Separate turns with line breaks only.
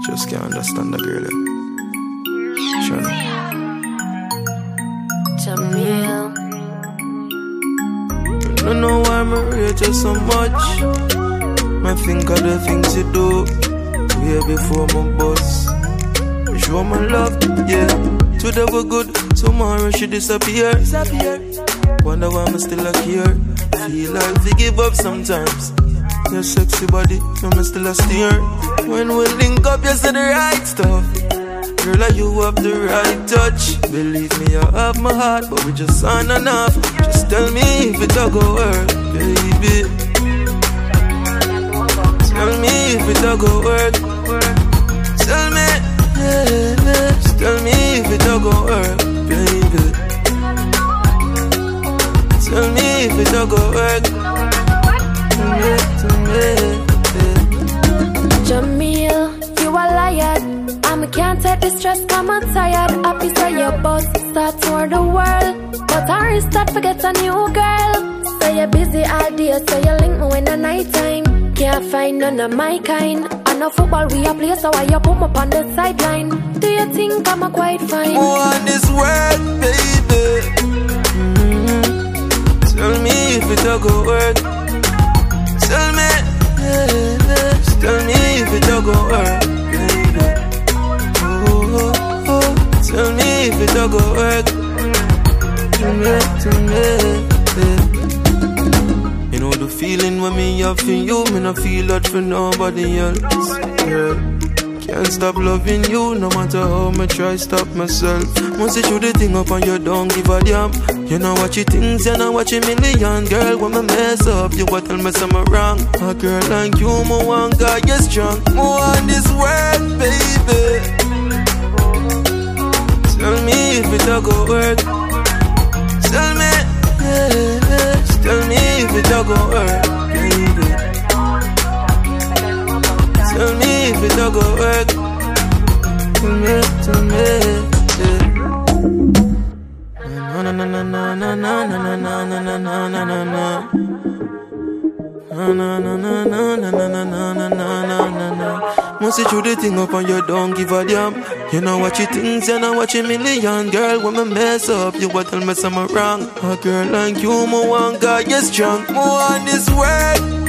Just can't understand the girl. Sure.
Jamil.
I don't know why I rate you so much. I think of the things you do way before my boss. You show my love, yeah. Today we good, tomorrow she disappear. Wonder why I'm still here. Feel like we give up sometimes. Your sexy body, I'm still a steer. When we link up, you say the right stuff. Girl, like you have the right touch. Believe me, I have my heart, but we just aren't enough. Just tell me if it all go work, baby. Tell me if it all go work. Tell me, yeah. Just tell me if it all go work, baby. Tell me if it all go work. To me.
Jamil, you a liar. I can't take the stress, I'm tired. Happy say your boss start toward the world, but I start forget a new girl. Say you're busy all day, so you link me when the night time. Can't find none of my kind. I know football we a play, so why you put me up on the sideline? Do you think I'm a quite fine?
On this world, baby. Tell me if it all go work. Tell me, yeah. Tell me if it all go work, baby. Tell me if it all go work. To me. You know the feeling when me have for you, me not feel that for nobody else. Yeah. Can't stop loving you, no matter how much try stop myself. Once you shoot the thing up and you don't give a damn. You know what you things, you know what you million. Girl, when I mess up, you what tell me something wrong. A girl like you, my one God, you're strong. More on this world, baby. Tell me if it all go work. Tell me, yeah. Tell me if it all go work, baby. Tell me if it all go work. To me, yeah. Na na na na na na na na na na na na na na na. Na na na na na na na na na na na na. Once you shoot the thing up and you don't give a damn. You know what you things, you know what you million. Girl, when I mess up, you what tell me something wrong. A girl like you, my one God, you're strong. More on this world,